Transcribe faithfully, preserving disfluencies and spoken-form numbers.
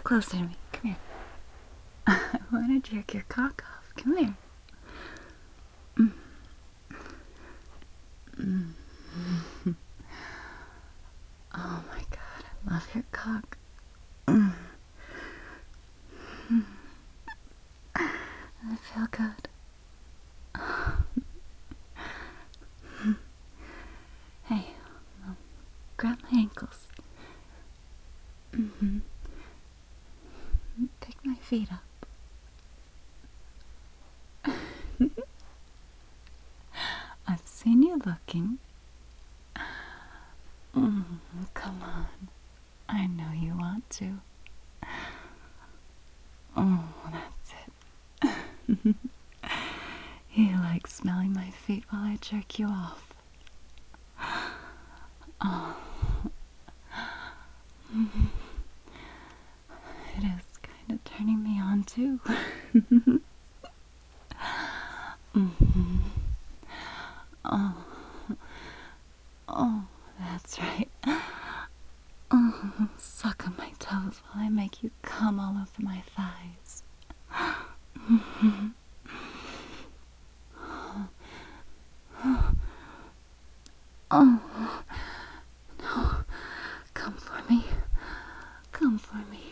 closer to me. Come here. I want to jerk your cock off. Come here. Mm. Mm. Oh my god, I love your cock. Mm. Mm. I feel good. Hey, well, grab my ankles. Mm-hmm. Pick my feet up. I've seen you looking. Mm, come on. I know you want to. Oh, that's it. You like smelling my feet while I jerk you off. Oh. It is kind of turning me on too. Mm-hmm. Oh. Oh, that's right. Oh, suck on my toes while I make you come all over my thighs. Mm-hmm. Oh, no. Come for me. Come for me.